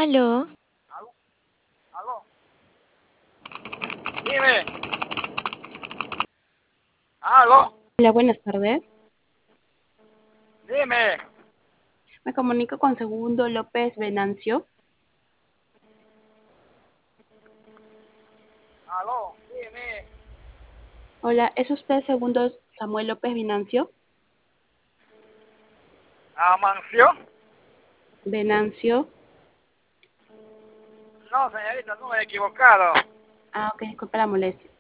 Aló, Aló, aló, dime, aló, Hola, buenas tardes. dime, Me comunico con Segundo López Venancio. aló, dime, Hola, ¿es usted Segundo Samuel López Venancio? Amancio. Venancio. No, señorita, no me he equivocado. Ah, ok, disculpa la molestia.